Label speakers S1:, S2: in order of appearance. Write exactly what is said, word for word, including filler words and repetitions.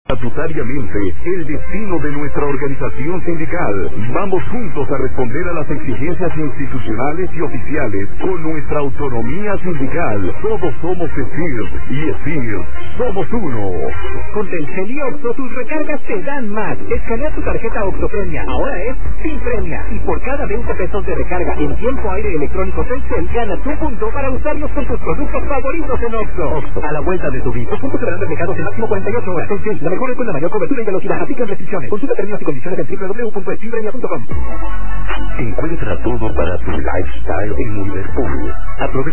S1: estatutariamente el destino de nuestra organización sindical. Vamos juntos a responder a las exigencias institucionales y oficiales con nuestra autonomía sindical. Todos somos ESIR y ESIR somos uno.
S2: Con Telcel y Oxxo tus recargas te dan más. Escanea tu tarjeta Oxxo Premia, ahora es sin premia. Y por cada veinte pesos de recarga en tiempo aire electrónico Telcel, ganas un punto para usarlos con tus productos favoritos en Oxxo. Oxxo, a la vuelta de tu vida. Los puntos serán reflejados en máximo cuarenta y ocho horas. Telcel, la mejor red con la mayor cobertura y velocidad. Aplican restricciones. Consulta términos y condiciones en doble u doble u doble u punto esinpremia punto com.
S1: Encuentra todo para tu lifestyle en Liverpool. Aprovecha